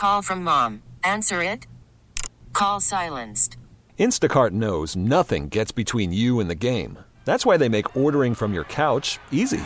Call from mom. Answer it. Call silenced. Instacart knows nothing gets between you and the game. That's why they make ordering from your couch easy.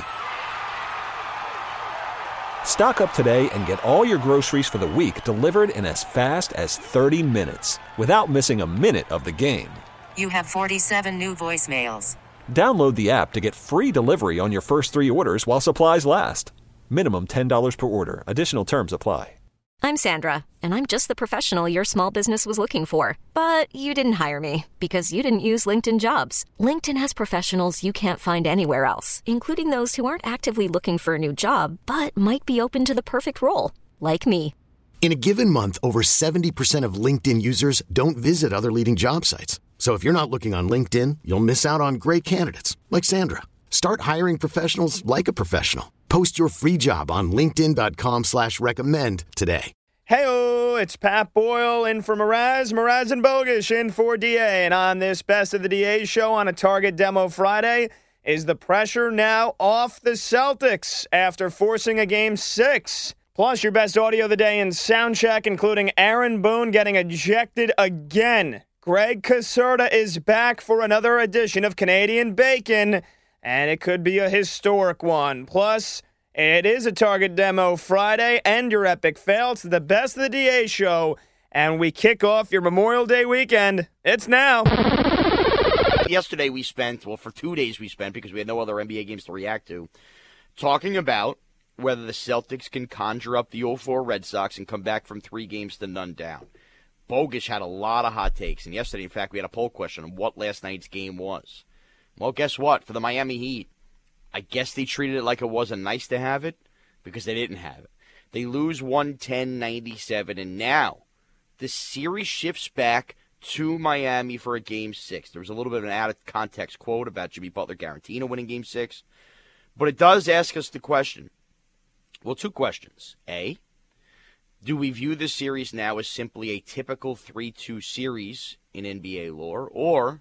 Stock up today and get all your groceries for the week delivered in as fast as 30 minutes without missing a minute of the game. You have 47 new voicemails. Download the app to get free delivery on your first 3 orders while supplies last. Minimum $10 per order. Additional terms apply. I'm Sandra, and I'm just the professional your small business was looking for. But you didn't hire me because you didn't use LinkedIn Jobs. LinkedIn has professionals you can't find anywhere else, including those who aren't actively looking for a new job, but might be open to the perfect role, like me. In a given month, over 70% of LinkedIn users don't visit other leading job sites. So if you're not looking on LinkedIn, you'll miss out on great candidates like Sandra. Start hiring professionals like a professional. Post your free job on linkedin.com/recommend today. Hey-o, it's Pat Boyle in for Mraz and Bogish in for DA. And on this Best of the DA show on a Target Demo Friday, is the pressure now off the Celtics after forcing a Game 6? Plus, your best audio of the day in Soundcheck, including Aaron Boone getting ejected again. Greg Caserta is back for another edition of Canadian Bacon, and it could be a historic one. Plus, it is a Target Demo Friday and your epic fail. It's the Best of the DA show, and we kick off your Memorial Day weekend. It's now. Yesterday we spent, for 2 days we spent, because we had no other NBA games to react to, talking about whether the Celtics can conjure up the 0-4 Red Sox and come back from 3 games to none down. Bogish had a lot of hot takes, and yesterday, in fact, we had a poll question on what last night's game was. Well, guess what? For the Miami Heat, I guess they treated it like it wasn't nice to have it because they didn't have it. They lose 110-97, and now the series shifts back to Miami for a Game 6. There was a little bit of an out-of-context quote about Jimmy Butler-Garantina winning Game 6, but it does ask us the question. Well, 2 questions. A, do we view this series now as simply a typical 3-2 series in NBA lore, or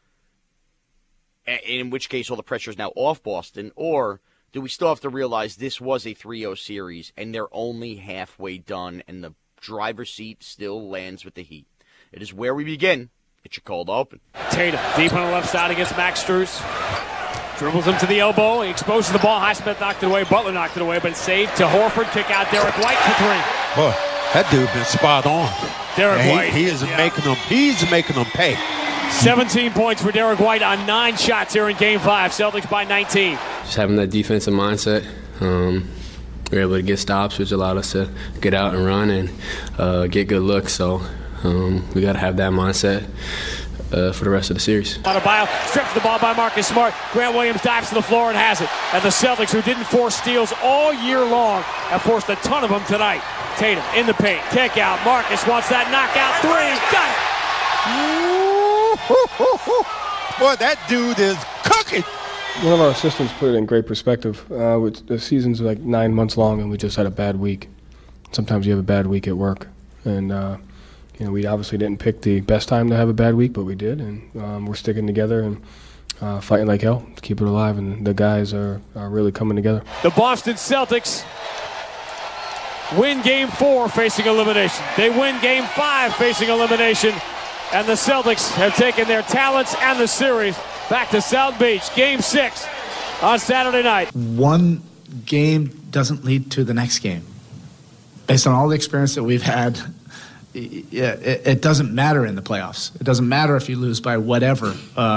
in which case all the pressure is now off Boston, or do we still have to realize this was a 3-0 series and they're only halfway done and the driver's seat still lands with the Heat? It is where we begin. It's your cold open. Tatum deep on the left side against Max Strus. Dribbles him to the elbow. He exposes the ball. Highsmith knocked it away. Butler knocked it away, but it's saved to Horford. Kick out Derek White for 3. Boy, that dude been spot on. Derek White. He's making them pay. 17 points for Derek White on 9 shots here in Game 5. Celtics by 19. Just having that defensive mindset. We were able to get stops, which allowed us to get out and run and get good looks. So we got to have that mindset for the rest of the series. Adebayo strips the ball by Marcus Smart. Grant Williams dives to the floor and has it. And the Celtics, who didn't force steals all year long, have forced a ton of them tonight. Tatum in the paint. Kick out. Marcus wants that knockout 3. Got it. Boy, that dude is cooking. One of our assistants put it in great perspective. The season's like 9 months long, and we just had a bad week. Sometimes you have a bad week at work. And we obviously didn't pick the best time to have a bad week, but we did, and we're sticking together and fighting like hell to keep it alive, and the guys are really coming together. The Boston Celtics win Game 4 facing elimination. They win Game 5 facing elimination, and the Celtics have taken their talents and the series back to South Beach. Game 6 on Saturday night. One game doesn't lead to the next game. Based on all the experience that we've had, it doesn't matter in the playoffs. It doesn't matter if you lose by whatever.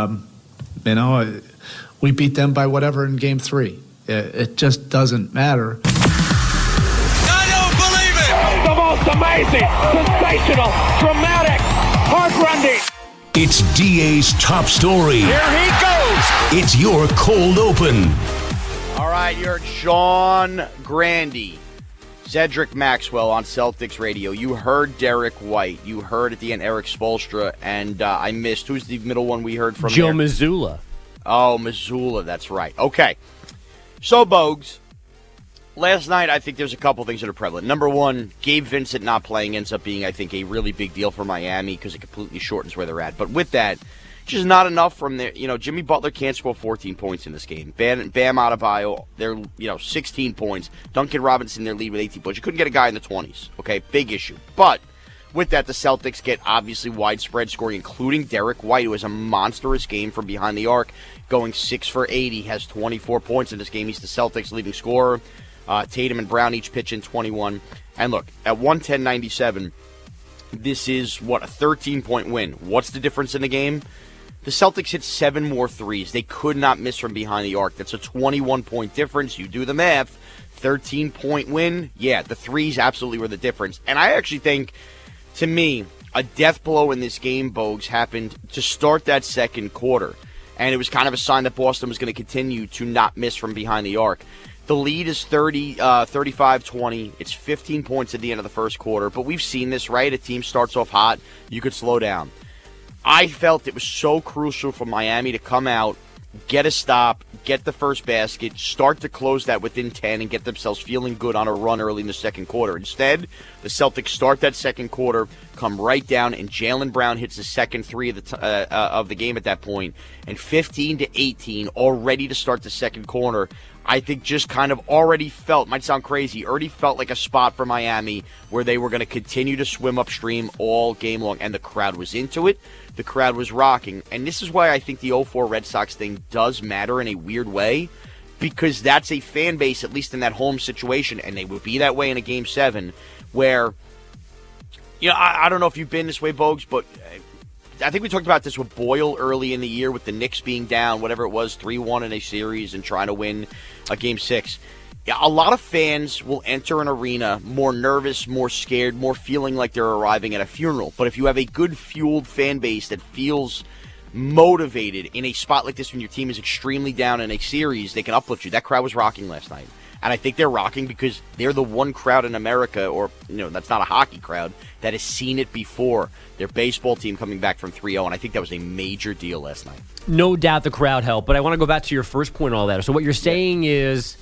We beat them by whatever in Game 3. It just doesn't matter. I don't believe it! The most amazing, sensational, dramatic, heartrending. It's DA's top story. Here he goes! It's your cold open. All right, you're Sean Grandy. Cedric Maxwell on Celtics Radio. You heard Derek White. You heard at the end Eric Spoelstra. And I missed. Who's the middle one we heard from? Joe there? Mazzulla. Oh, Mazzulla. That's right. Okay. So, Bogues, last night I think there's a couple things that are prevalent. Number one, Gabe Vincent not playing ends up being, I think, a really big deal for Miami because it completely shortens where they're at. But with that, Just not enough from there. Jimmy Butler can't score 14 points in this game. Bam Adebayo, they're 16 points. Duncan Robinson, their lead with 18 points. You couldn't get a guy in the 20s. Okay, big issue. But with that, the Celtics get obviously widespread scoring, including Derek White, who has a monstrous game from behind the arc, going 6 for 8. He has 24 points in this game. He's the Celtics' leading scorer. Tatum and Brown each pitch in 21. And look, at 110-97, this is, a 13-point win. What's the difference in the game? The Celtics hit 7 more threes. They could not miss from behind the arc. That's a 21-point difference. You do the math. 13-point win. Yeah, the threes absolutely were the difference. And I actually think, to me, a death blow in this game, Bogues, happened to start that second quarter. And it was kind of a sign that Boston was going to continue to not miss from behind the arc. The lead is 35-20. It's 15 points at the end of the first quarter. But we've seen this, right? A team starts off hot. You could slow down. I felt it was so crucial for Miami to come out, get a stop, get the first basket, start to close that within 10, and get themselves feeling good on a run early in the second quarter. Instead, the Celtics start that second quarter, come right down, and Jaylen Brown hits the second three of the game at that point, and 15-18, all ready to start the second quarter. I think just kind of already felt, might sound crazy, already felt like a spot for Miami where they were going to continue to swim upstream all game long, and the crowd was into it. The crowd was rocking, and this is why I think the 0-4 Red Sox thing does matter in a weird way, because that's a fan base, at least in that home situation, and they would be that way in a Game 7, where, I don't know if you've been this way, Bogues, but I think we talked about this with Boyle early in the year with the Knicks being down, whatever it was, 3-1 in a series and trying to win a Game 6. Yeah, a lot of fans will enter an arena more nervous, more scared, more feeling like they're arriving at a funeral. But if you have a good fueled fan base that feels motivated in a spot like this when your team is extremely down in a series, they can uplift you. That crowd was rocking last night. And I think they're rocking because they're the one crowd in America, or, that's not a hockey crowd, that has seen it before. Their baseball team coming back from 3-0, and I think that was a major deal last night. No doubt the crowd helped, but I want to go back to your first point on all that. So what you're saying is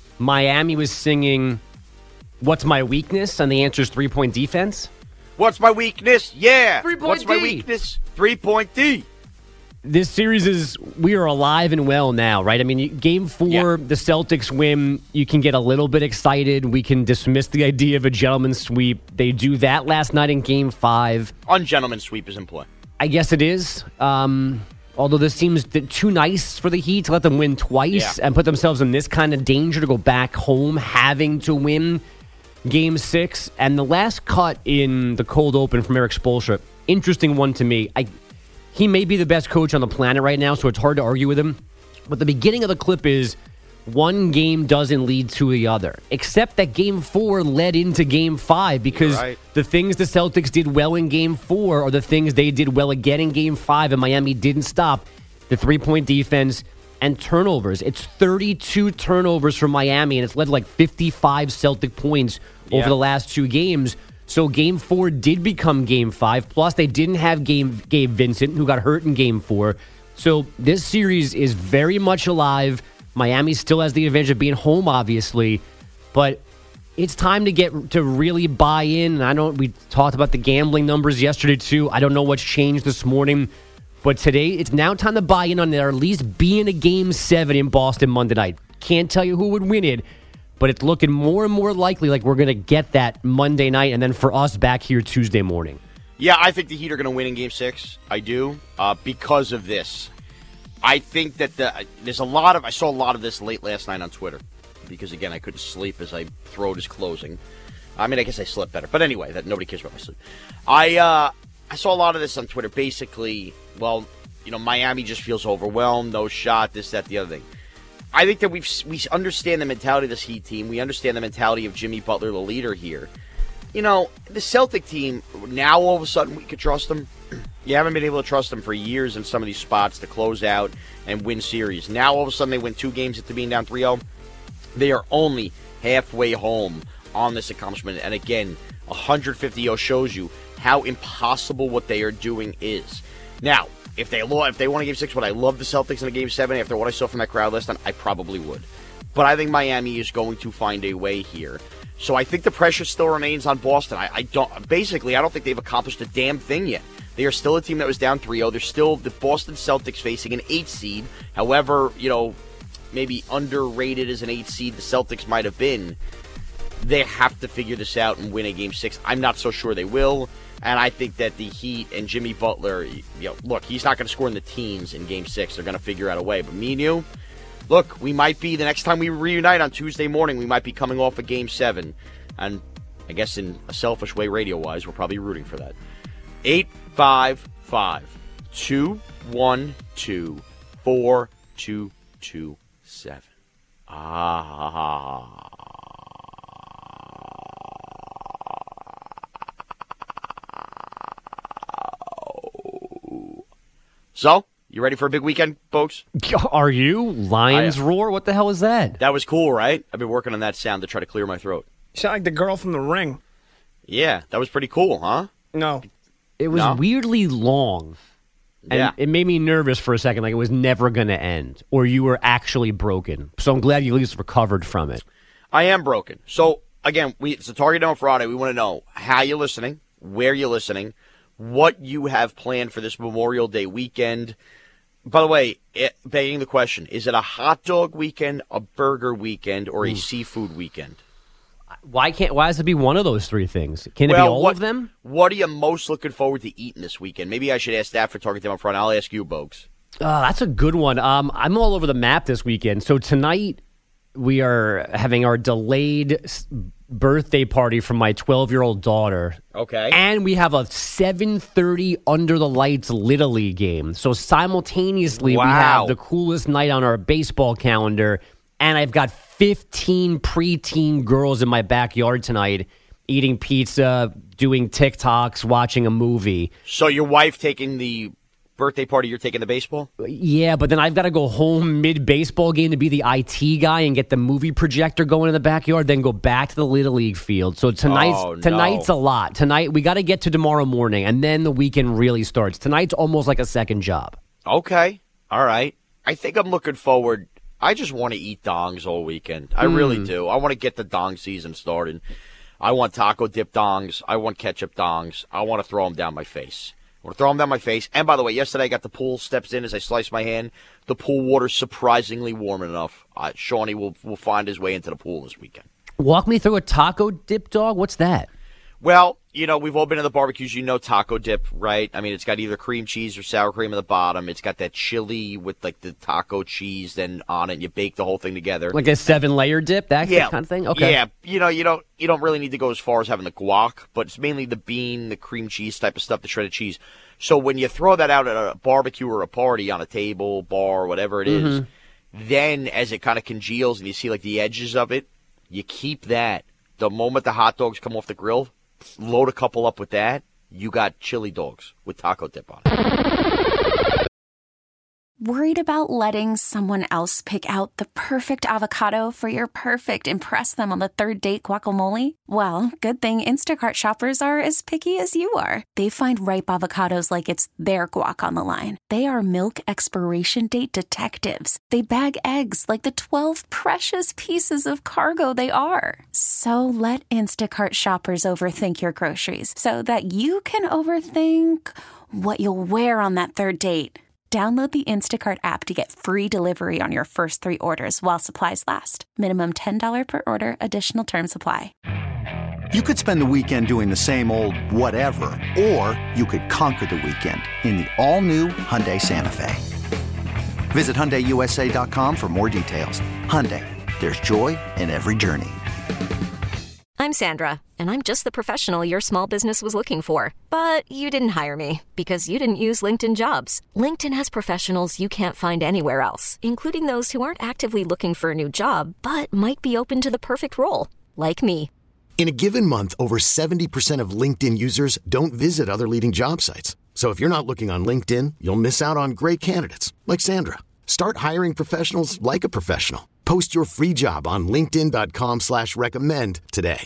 Miami was singing, "What's my weakness?" and the answer is 3-point defense? What's my weakness? Yeah. 3-point What's my D. weakness? 3-point D. This series is, we are alive and well now, right? I mean, Game 4, the Celtics win. You can get a little bit excited. We can dismiss the idea of a gentleman's sweep. They do that last night in Game 5. Ungentleman's sweep is in play. I guess it is. Although this seems too nice for the Heat to let them win twice and put themselves in this kind of danger to go back home having to win Game 6. And the last cut in the cold open from Erik Spoelstra, interesting one to me. He may be the best coach on the planet right now, so it's hard to argue with him. But the beginning of the clip is, one game doesn't lead to the other. Except that Game 4 led into Game 5, because the things the Celtics did well in Game 4 are the things they did well again in Game 5, and Miami didn't stop. The 3-point defense and turnovers. It's 32 turnovers from Miami, and it's led to like 55 Celtic points over the last 2 games. So Game 4 did become Game 5. Plus, they didn't have Gabe Vincent, who got hurt in Game 4. So this series is very much alive. Miami still has the advantage of being home, obviously. But it's time to really buy in. And we talked about the gambling numbers yesterday, too. I don't know what's changed this morning. But today, it's now time to buy in on there, at least being a Game 7 in Boston Monday night. Can't tell you who would win it. But it's looking more and more likely like we're going to get that Monday night, and then for us back here Tuesday morning. Yeah, I think the Heat are going to win in Game 6. I do, because of this. I think that I saw a lot of this late last night on Twitter, because, again, I couldn't sleep as my throat is closing. I mean, I guess I slept better. But anyway, nobody cares about my sleep. I saw a lot of this on Twitter. Basically, Miami just feels overwhelmed, no shot, this, that, the other thing. I think that we understand the mentality of this Heat team. We understand the mentality of Jimmy Butler, the leader here. The Celtic team, now all of a sudden we could trust them. You haven't been able to trust them for years in some of these spots to close out and win series. Now all of a sudden they win 2 games after being down 3-0. They are only halfway home on this accomplishment. And again, 150-0 shows you how impossible what they are doing is. Now, if they won a Game 6, would I love the Celtics in a Game 7 after what I saw from that crowd last time? I probably would. But I think Miami is going to find a way here. So I think the pressure still remains on Boston. I don't think they've accomplished a damn thing yet. They are still a team that was down 3-0. They're still the Boston Celtics facing an 8 seed. However, maybe underrated as an 8 seed the Celtics might have been. They have to figure this out and win a Game 6. I'm not so sure they will. And I think that the Heat and Jimmy Butler, look, he's not going to score in the teens in Game 6. They're going to figure out a way. But me and you, look, we might be, the next time we reunite on Tuesday morning, we might be coming off a Game 7. And I guess in a selfish way, radio-wise, we're probably rooting for that. 855-212-4227. So, you ready for a big weekend, folks? Are you? Lions roar? What the hell is that? That was cool, right? I've been working on that sound to try to clear my throat. You sound like the girl from The Ring. Yeah, that was pretty cool, huh? No. It was weirdly long. And it made me nervous for a second, like it was never going to end. Or you were actually broken. So I'm glad you at least recovered from it. I am broken. So, again, it's a Target Demo Friday. We want to know how you're listening, where you're listening, what you have planned for this Memorial Day weekend. By the way, begging the question, is it a hot dog weekend, a burger weekend, or a seafood weekend? Why does it be one of those three things? Can it be all of them? What are you most looking forward to eating this weekend? Maybe I should ask that for Target Demo Friday. I'll ask you, Bogues. That's a good one. I'm all over the map this weekend. So tonight we are having our delayed birthday party for my 12-year-old daughter. Okay. And we have a 7:30 Under the Lights Little League game. So simultaneously we have the coolest night on our baseball calendar, and I've got 15 preteen girls in my backyard tonight eating pizza, doing TikToks, watching a movie. So your wife taking the birthday party, you're taking the baseball? Yeah, but then I've got to go home mid-baseball game to be the IT guy and get the movie projector going in the backyard, then go back to the Little League field. So tonight's a lot. Tonight, we got to get to tomorrow morning, and then the weekend really starts. Tonight's almost like a second job. Okay. All right. I think I'm looking forward. I just want to eat dongs all weekend. I really do. I want to get the dong season started. I want taco dip dongs. I want ketchup dongs. I want to throw them down my face. I want to throw them down my face. And by the way, yesterday I got the pool steps in as I sliced my hand. The pool water's surprisingly warm enough. Shawnee will find his way into the pool this weekend. Walk me through a taco dip, dog. What's that? Well, we've all been to the barbecues. Taco dip, right? I mean, it's got either cream cheese or sour cream at the bottom. It's got that chili with, like, the taco cheese then on it. And you bake the whole thing together. Like a 7-layer dip, that kind of thing? Okay. Yeah. You don't really need to go as far as having the guac, but it's mainly the bean, the cream cheese type of stuff, the shredded cheese. So when you throw that out at a barbecue or a party on a table, bar, whatever it is, then as it kind of congeals and you see, like, the edges of it, you keep that. The moment the hot dogs come off the grill, load a couple up with that, you got chili dogs with taco dip on it. Worried about letting someone else pick out the perfect avocado for your perfect impress them on the third date guacamole? Well, good thing Instacart shoppers are as picky as you are. They find ripe avocados like it's their guac on the line. They are milk expiration date detectives. They bag eggs like the 12 precious pieces of cargo they are. So let Instacart shoppers overthink your groceries so that you can overthink what you'll wear on that third date. Download the Instacart app to get free delivery on your first 3 orders while supplies last. Minimum $10 per order. Additional terms apply. You could spend the weekend doing the same old whatever, or you could conquer the weekend in the all-new Hyundai Santa Fe. Visit HyundaiUSA.com for more details. Hyundai, there's joy in every journey. I'm Sandra, and I'm just the professional your small business was looking for. But you didn't hire me because you didn't use LinkedIn Jobs. LinkedIn has professionals you can't find anywhere else, including those who aren't actively looking for a new job, but might be open to the perfect role, like me. In a given month, over 70% of LinkedIn users don't visit other leading job sites. So if you're not looking on LinkedIn, you'll miss out on great candidates like Sandra. Start hiring professionals like a professional. Post your free job on linkedin.com/recommend today.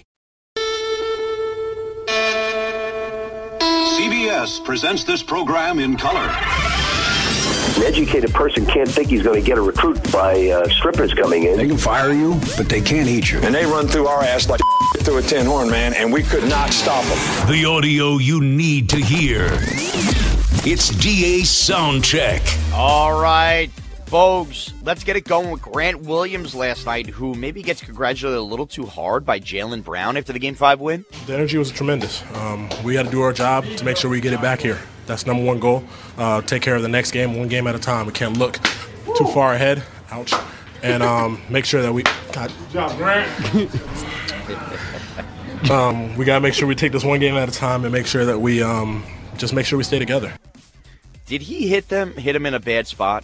CBS presents this program in color. An educated person can't think he's going to get a recruit by strippers coming in. They can fire you, but they can't eat you. And they run through our ass like through a tin horn, man, and we could not stop them. The audio you need to hear. It's DA's Soundcheck. All right, folks, let's get it going with Grant Williams last night, who maybe gets congratulated a little too hard by Jaylen Brown after the Game 5 win. The energy was tremendous. We had to do our job to make sure we get it back here. That's number one goal. Take care of the next game, one game at a time. We can't look too far ahead. Ouch. And make sure that we... God, good job, Grant. We got to make sure we take this one game at a time and make sure that we just make sure we stay together. Did he hit him in a bad spot?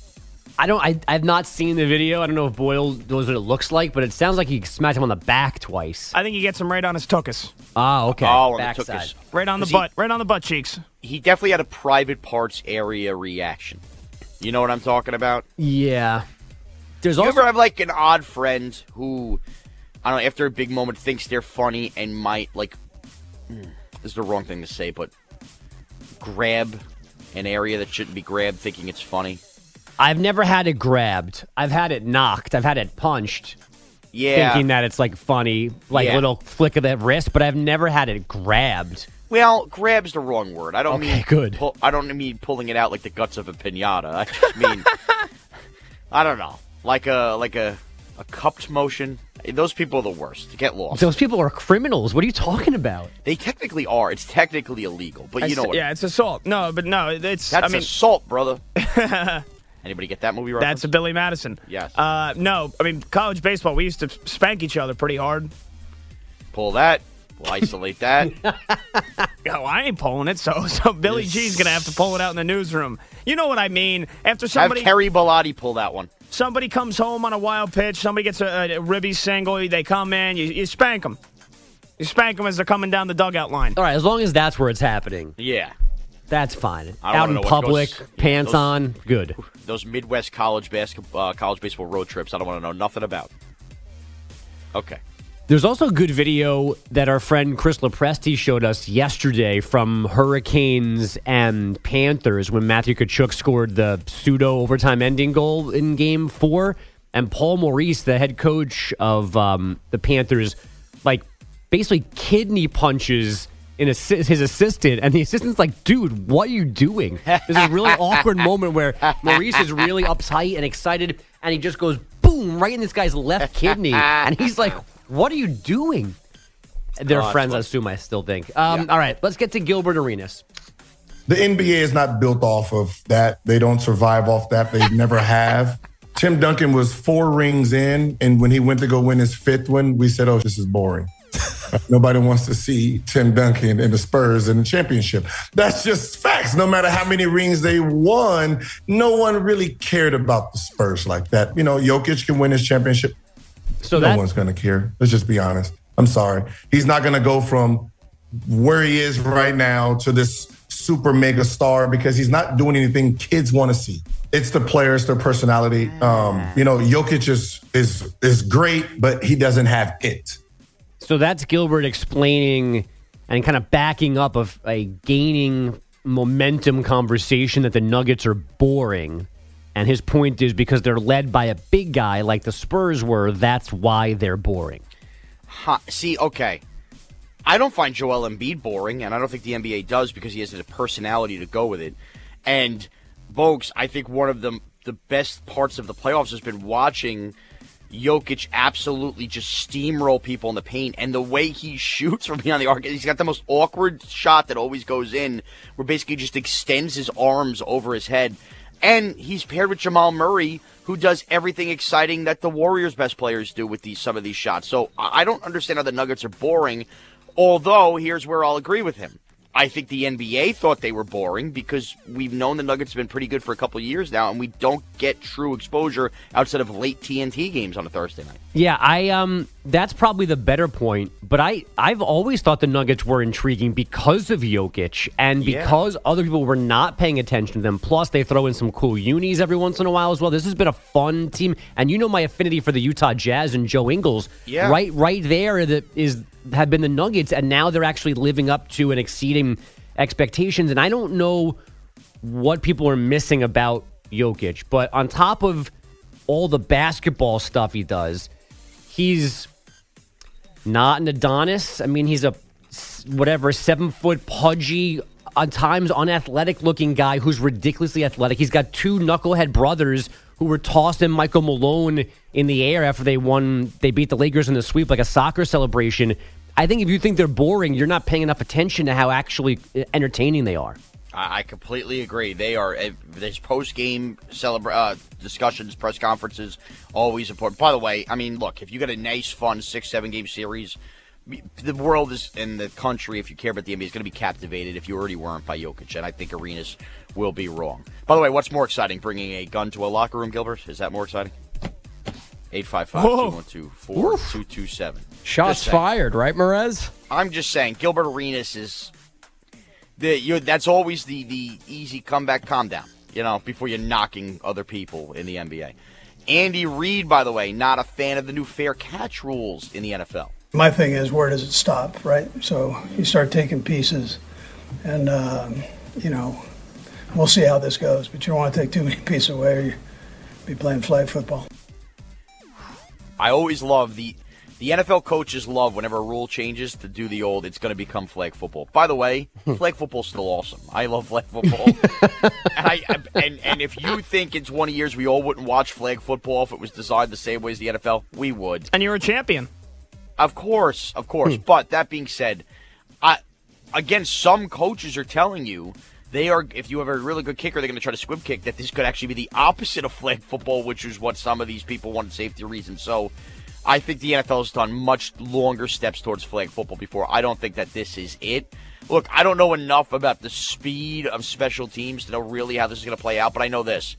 I've not seen the video. I don't know if Boyle knows what it looks like, but it sounds like he smacked him on the back twice. I think he gets him right on his tuchus. Oh, okay. Oh, backside. Right on the butt. Right on the butt cheeks. He definitely had a private parts area reaction. You know what I'm talking about? Yeah. You ever have like an odd friend who, I don't know, after a big moment thinks they're funny and might like, this is the wrong thing to say, but grab an area that shouldn't be grabbed thinking it's funny? I've never had it grabbed. I've had it knocked. I've had it punched. Yeah. Thinking that it's like funny, like little flick of that wrist, but I've never had it grabbed. Well, grab's the wrong word. I don't mean good. I don't mean pulling it out like the guts of a piñata. I just mean I don't know, like a cupped motion. Those people are the worst. Get lost. Those people are criminals. What are you talking about? They technically are. It's technically illegal, but you know what? Yeah, it's assault. No, it's that's assault, brother. Anybody get that movie reference? That's a Billy Madison. Yes. No, I mean, college baseball, we used to spank each other pretty hard. Pull that. We'll isolate that. Oh, I ain't pulling it, so Billy G's going to have to pull it out in the newsroom. You know what I mean? After somebody... Have Terry Bellotti pull that one. Somebody comes home on a wild pitch, somebody gets a ribby single, they come in, you spank them. You spank them as they're coming down the dugout line. All right, as long as that's where it's happening. Yeah. That's fine. I don't Out in know what public, goes- pants those- on, good. Those Midwest college baseball road trips, I don't want to know nothing about. Okay. There's also a good video that our friend Chris Lopresti showed us yesterday from Hurricanes and Panthers when Matthew Tkachuk scored the pseudo-overtime ending goal in Game 4. And Paul Maurice, the head coach of the Panthers, like basically kidney punches his assistant. And the assistant's like, dude, what are you doing? There's a really awkward moment where Maurice is really uptight and excited, and he just goes, boom, right in this guy's left kidney. And he's like, what are you doing? They're friends, I assume, I still think. All right, let's get to Gilbert Arenas. The NBA is not built off of that. They don't survive off that. They never have. Tim Duncan was 4 rings in, and when he went to go win his 5th one, we said, oh, this is boring. Nobody wants to see Tim Duncan and the Spurs in the championship. That's just facts. No matter how many rings they won, no one really cared about the Spurs like that. You know, Jokic can win his championship. So no one's going to care. Let's just be honest. I'm sorry. He's not going to go from where he is right now to this super mega star because he's not doing anything kids want to see. It's the players, their personality. Jokic is great, but he doesn't have it. So that's Gilbert explaining and kind of backing up of a gaining momentum conversation that the Nuggets are boring. And his point is because they're led by a big guy like the Spurs were, that's why they're boring. See, okay. I don't find Joel Embiid boring, and I don't think the NBA does because he has a personality to go with it. And, Bogues, I think one of the best parts of the playoffs has been watching Jokic absolutely just steamroll people in the paint, and the way he shoots from beyond the arc, he's got the most awkward shot that always goes in, where basically just extends his arms over his head. And he's paired with Jamal Murray, who does everything exciting that the Warriors' best players do with some of these shots. So I don't understand how the Nuggets are boring, although here's where I'll agree with him. I think the NBA thought they were boring because we've known the Nuggets have been pretty good for a couple of years now, and we don't get true exposure outside of late TNT games on a Thursday night. Yeah, that's probably the better point. But I've always thought the Nuggets were intriguing because of Jokic and because other people were not paying attention to them. Plus, they throw in some cool unis every once in a while as well. This has been a fun team. And you know my affinity for the Utah Jazz and Joe Ingles. Yeah. Right there have been the Nuggets, and now they're actually living up to and exceeding expectations. And I don't know what people are missing about Jokic. But on top of all the basketball stuff he does, he's not an Adonis. I mean, he's a 7-foot pudgy, at times unathletic looking guy who's ridiculously athletic. He's got 2 knucklehead brothers who were tossing Michael Malone in the air after they beat the Lakers in the sweep like a soccer celebration. I think if you think they're boring, you're not paying enough attention to how actually entertaining they are. I completely agree. They are. There's post-game discussions, press conferences, always important. By the way, I mean, look, if you got a nice, fun 6-7 game series, the world is in the country, if you care about the NBA, is going to be captivated if you already weren't by Jokic, and I think Arenas will be wrong. By the way, what's more exciting, bringing a gun to a locker room, Gilbert? Is that more exciting? 855-212-4227. Shots fired, right, Merez? I'm just saying, Gilbert Arenas is... that's always the easy comeback, calm down, before you're knocking other people in the NBA. Andy Reid, by the way, not a fan of the new fair catch rules in the NFL. My thing is, where does it stop, right? So you start taking pieces, and, we'll see how this goes. But you don't want to take too many pieces away or you'll be playing flag football. I always love the NFL coaches love whenever a rule changes to do the old, it's going to become flag football. By the way, flag football's still awesome. I love flag football. and if you think in 20 years we all wouldn't watch flag football if it was designed the same way as the NFL, we would. And you're a champion. Of course. But that being said, again, some coaches are telling you if you have a really good kicker, they're going to try to squib kick, that this could actually be the opposite of flag football, which is what some of these people want, safety reasons. So I think the NFL has done much longer steps towards flag football before. I don't think that this is it. Look, I don't know enough about the speed of special teams to know really how this is going to play out, but I know this.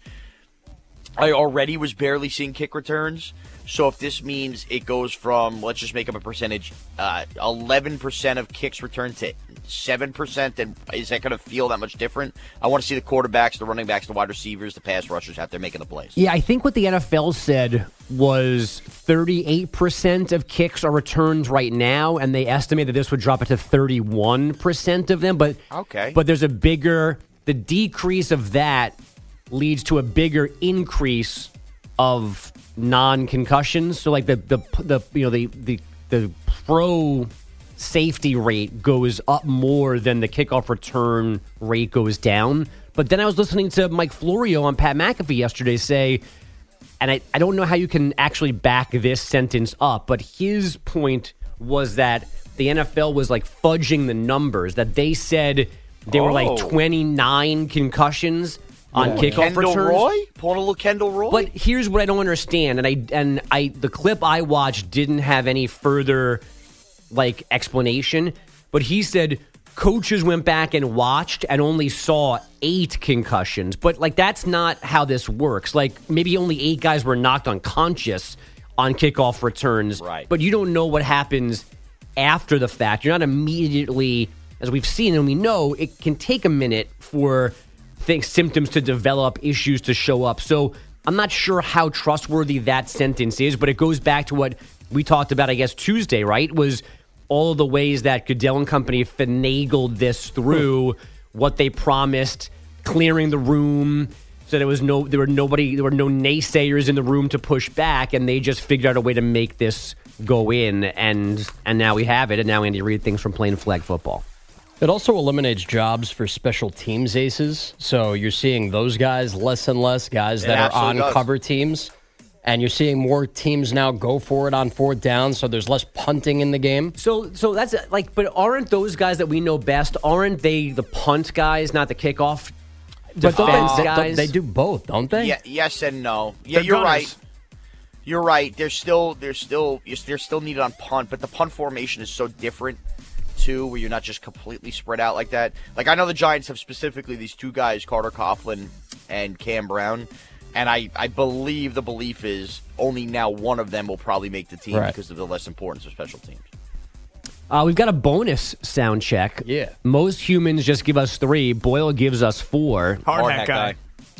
I already was barely seeing kick returns. So if this means it goes from, let's just make up a percentage, 11% of kicks returned to 7%, then is that going to feel that much different? I want to see the quarterbacks, the running backs, the wide receivers, the pass rushers out there making the plays. Yeah, I think what the NFL said was 38% of kicks are returned right now, and they estimate that this would drop it to 31% of them. But there's the decrease of that leads to a bigger increase of non-concussions. So like the pro safety rate goes up more than the kickoff return rate goes down. But then I was listening to Mike Florio on Pat McAfee yesterday say, and I don't know how you can actually back this sentence up, but his point was that the NFL was like fudging the numbers, that they said there were like 29 concussions on kickoff returns. Pulling a little Kendall Roy? But here's what I don't understand, and I the clip I watched didn't have any further explanation, but he said coaches went back and watched and only saw 8 concussions. But that's not how this works. Maybe only 8 guys were knocked unconscious on kickoff returns. Right. But you don't know what happens after the fact. You're not immediately, as we've seen and we know, it can take a minute for symptoms to develop, issues to show up. So I'm not sure how trustworthy that sentence is, but it goes back to what we talked about, I guess, Tuesday, right? Was all of the ways that Goodell and company finagled this through, what they promised, clearing the room, so there were no naysayers in the room to push back, and they just figured out a way to make this go in, and now we have it, and now Andy Reid thinks from playing flag football. It also eliminates jobs for special teams aces. So you're seeing those guys less and less, guys that are on cover teams. And you're seeing more teams now go for it on 4th down, so there's less punting in the game. So that's but aren't those guys that we know best, aren't they the punt guys, not the kickoff defense guys? They do both, don't they? Yeah, yes and no. Yeah, you're right. You're right. They're still needed on punt, but the punt formation is so different too, where you're not just completely spread out like that. I know the Giants have specifically these 2 guys, Carter Coughlin and Cam Brown, and I believe the belief is only now one of them will probably make the team because of the less importance of special teams. We've got a bonus sound check. Yeah. Most humans just give us 3. Boyle gives us 4. Hard hat guy.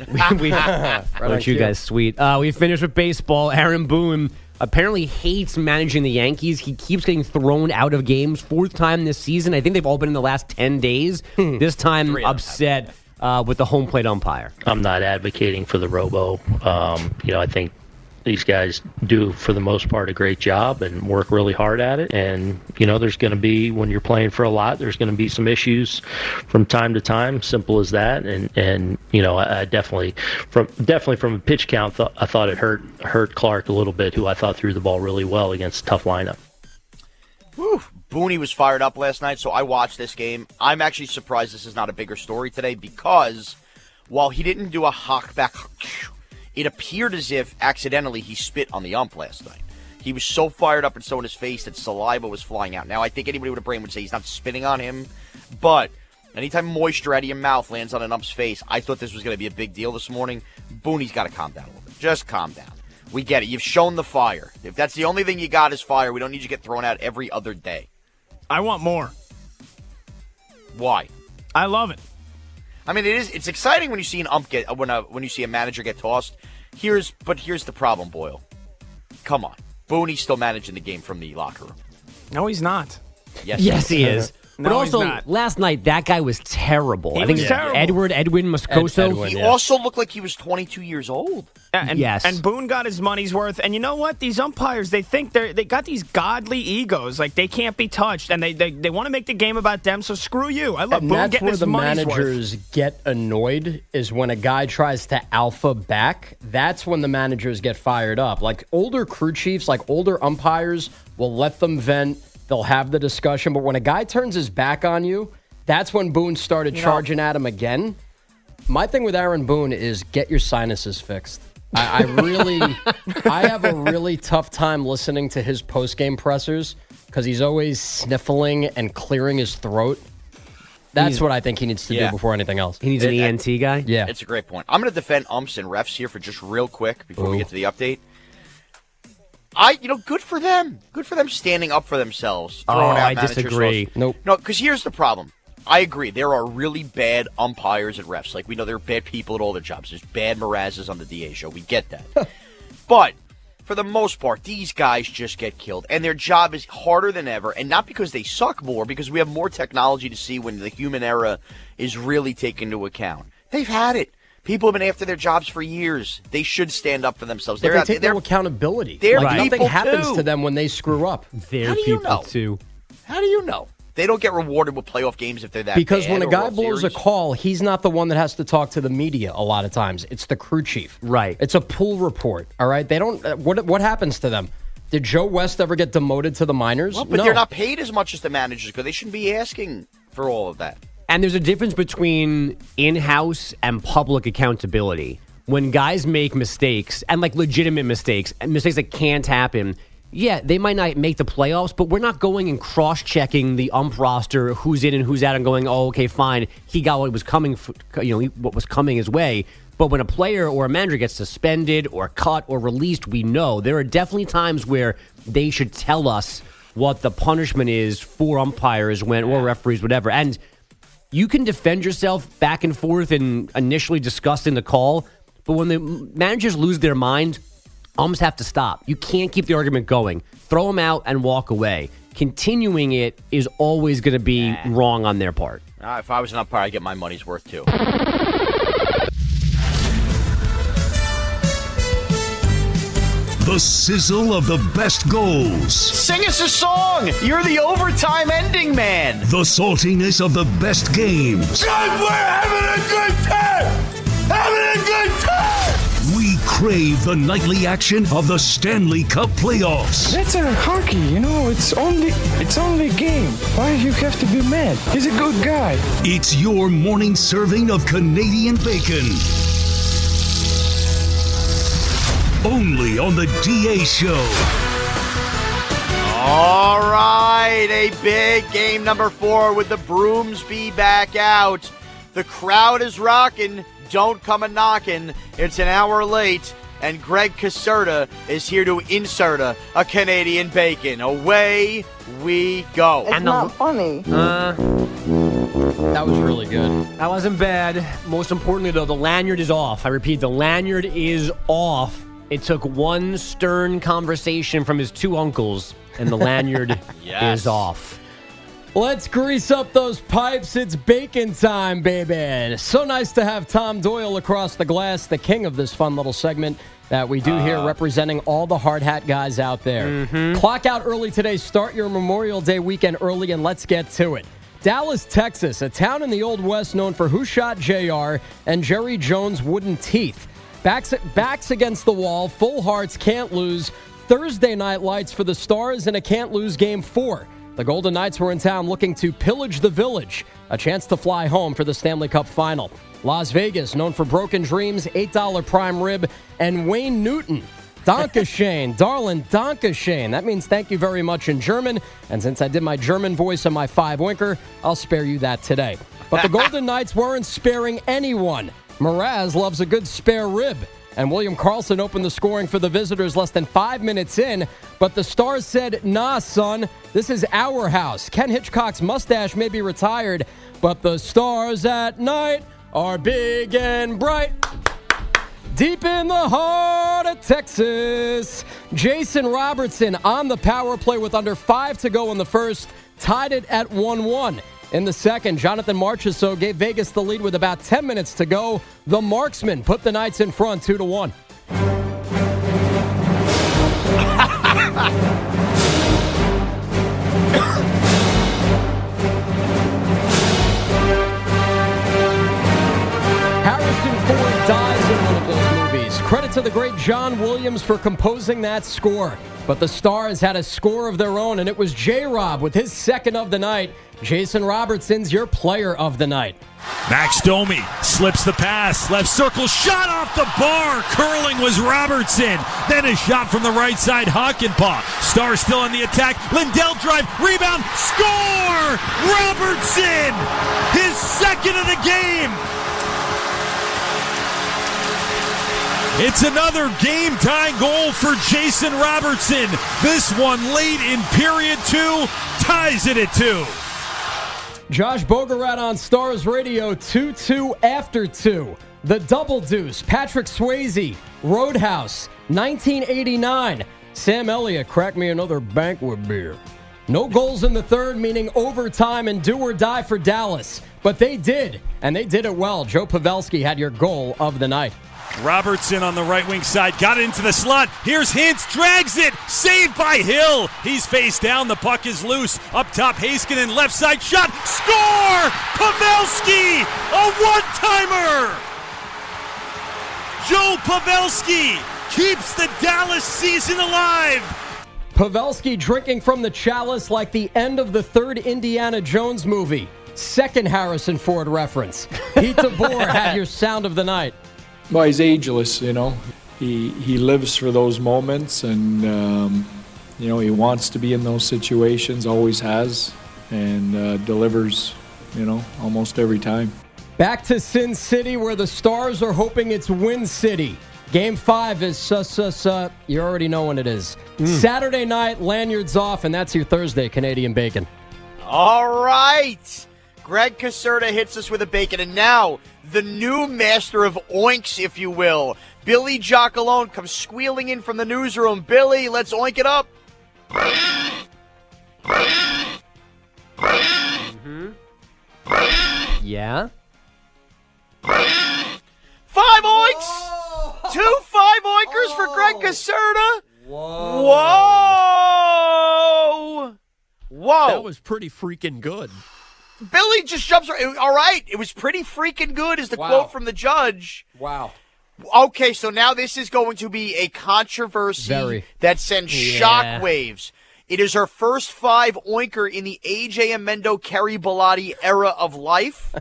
Aren't you guys sweet? We finished with baseball. Aaron Boone apparently hates managing the Yankees. He keeps getting thrown out of games. 4th time this season. I think they've all been in the last 10 days. This time upset with the home plate umpire. I'm not advocating for the robo. I think these guys do, for the most part, a great job and work really hard at it. And, there's going to be, when you're playing for a lot, there's going to be some issues from time to time. Simple as that. And I definitely from a pitch count, I thought it hurt Clark a little bit, who I thought threw the ball really well against a tough lineup. Whew. Booney was fired up last night, so I watched this game. I'm actually surprised this is not a bigger story today, because while he didn't do a hawk back, it appeared as if accidentally he spit on the ump last night. He was so fired up and so in his face that saliva was flying out. Now, I think anybody with a brain would say he's not spitting on him, but anytime moisture out of your mouth lands on an ump's face, I thought this was going to be a big deal this morning. Booney's got to calm down a little bit. Just calm down. We get it. You've shown the fire. If that's the only thing you got is fire, we don't need you to get thrown out every other day. I want more. Why? I love it. I mean, it's exciting when you see an ump when you see a manager get tossed. Here's the problem, Boyle. Come on. Booney's still managing the game from the locker room. No, he's not. Yes, he is. No, but also, he's not. Last night, that guy was terrible. I think was terrible. Edwin Moscoso. He also looked like he was 22 years old. Yes. And Boone got his money's worth. And you know what? These umpires, they think they got these godly egos. Like, they can't be touched. And they want to make the game about them, so screw you. I love and Boone getting his money's worth. That's where the managers get annoyed, is when a guy tries to alpha back. That's when the managers get fired up. Like, older crew chiefs, like older umpires, will let them vent. They'll have the discussion. But when a guy turns his back on you, that's when Boone started charging at him again. My thing with Aaron Boone is get your sinuses fixed. I have a really tough time listening to his post-game pressers because he's always sniffling and clearing his throat. That's what I think he needs to do before anything else. He needs an ENT guy? Yeah. It's a great point. I'm going to defend umps and refs here for just real quick before we get to the update. Good for them. Good for them standing up for themselves. I disagree. Nope. No, because here's the problem. I agree. There are really bad umpires and refs. Like, we know there are bad people at all their jobs. There's bad Mrazes on the DA show. We get that. But for the most part, these guys just get killed. And their job is harder than ever. And not because they suck more, because we have more technology to see when the human error is really taken into account. They've had it. People have been after their jobs for years. They should stand up for themselves. But they take no accountability. Nothing happens to them when they screw up. They're people, too. How do you know? They don't get rewarded with playoff games if they're that Because bad when a or guy World blows Series. a call, he's not the one that has to talk to the media a lot of times. It's the crew chief. Right. It's a pool report, all right? They don't what happens to them? Did Joe West ever get demoted to the minors? Well, but no. they're not paid as much as the managers because they shouldn't be asking for all of that. And there's a difference between in-house and public accountability. When guys make mistakes, and like legitimate mistakes, and mistakes that can't happen, yeah, they might not make the playoffs, but we're not going and cross-checking the ump roster, who's in and who's out, and going, oh, okay, fine, he got what was coming, what was coming his way. But when a player or a manager gets suspended or cut or released, we know there are definitely times where they should tell us what the punishment is for umpires or referees, whatever. And you can defend yourself back and forth and initially discussing the call, but when the managers lose their mind, umps have to stop. You can't keep the argument going. Throw them out and walk away. Continuing it is always going to be wrong on their part. If I was an umpire, I'd get my money's worth, too. The sizzle of the best goals. Sing us a song! You're the overtime ending man! The saltiness of the best games. God, we're having a good time! Having a good time! We crave the nightly action of the Stanley Cup playoffs. That's a hockey, it's only a game. Why do you have to be mad? He's a good guy. It's your morning serving of Canadian bacon. Only on the DA Show. All right, a big game number 4 with the Broomsby back out. The crowd is rocking. Don't come a-knocking. It's an hour late, and Greg Caserta is here to insert a Canadian bacon. Away we go. It's not funny. That was really good. That wasn't bad. Most importantly, though, the lanyard is off. I repeat, the lanyard is off. It took one stern conversation from his two uncles, and the lanyard is off. Let's grease up those pipes. It's bacon time, baby. So nice to have Tom Doyle across the glass, the king of this fun little segment that we do here, representing all the hard hat guys out there. Clock out early today. Start your Memorial Day weekend early, and let's get to it. Dallas, Texas, a town in the Old West known for Who Shot JR and Jerry Jones' wooden teeth. Backs against the wall, full hearts, can't lose. Thursday night lights for the Stars in a can't-lose Game 4. The Golden Knights were in town looking to pillage the village, a chance to fly home for the Stanley Cup Final. Las Vegas, known for Broken Dreams, $8 prime rib, and Wayne Newton. Dankeschön, darling, Dankeschön. That means thank you very much in German, and since I did my German voice on my 5-winker, I'll spare you that today. But the Golden Knights weren't sparing anyone. Mraz loves a good spare rib. And William Karlsson opened the scoring for the visitors less than 5 minutes in. But the Stars said, nah, son, this is our house. Ken Hitchcock's mustache may be retired, but the Stars at night are big and bright. Deep in the heart of Texas, Jason Robertson on the power play with under 5 to go in the first, tied it at 1-1. In the second, Jonathan Marchessault gave Vegas the lead with about 10 minutes to go. The marksman put the Knights in front 2-1. Harrison Ford dies in one of those movies. Credit to the great John Williams for composing that score. But the Stars had a score of their own, and it was J-Rob with his second of the night. Jason Robertson's your player of the night. Max Domi slips the pass. Left circle shot off the bar. Curling was Robertson. Then a shot from the right side, Hakanpää. Stars still on the attack. Lindell drive, rebound, score! Robertson! His second of the game! It's another game-tying goal for Jason Robertson. This one late in period 2 ties it at 2. Josh Bogarat on Stars Radio, 2-2 after 2. The Double Deuce, Patrick Swayze, Roadhouse, 1989. Sam Elliott, crack me another banquet beer. No goals in the third, meaning overtime and do or die for Dallas. But they did, and they did it well. Joe Pavelski had your goal of the night. Robertson on the right wing side, got it into the slot. Here's Hintz, drags it, saved by Hill. He's face down, the puck is loose. Up top, Heiskanen, left side shot, score! Pavelski, a one-timer! Joe Pavelski keeps the Dallas season alive. Pavelski drinking from the chalice like the end of the third Indiana Jones movie. Second Harrison Ford reference. Pete DeBoer had your sound of the night. Well, he's ageless, you know. He lives for those moments, and, you know, he wants to be in those situations, always has, and delivers, you know, almost every time. Back to Sin City, where the Stars are hoping it's Win City. Game 5 is you already know when it is. Saturday night, lanyards off, and that's your Thursday, Canadian Bacon. All right. Greg Caserta hits us with a bacon, and now the new master of oinks, if you will, Billy Giacalone, comes squealing in from the newsroom. Billy, let's oink it up. Yeah? 5 oinks! 2 5-oinkers for Greg Caserta. Whoa! That was pretty freaking good. Billy just jumps right. All right, it was pretty freaking good is the quote from the judge. Wow. Okay, so now this is going to be a controversy that sends shockwaves. It is her first 5-oinker in the A.J. Amendo, Kerry Bellotti era of life.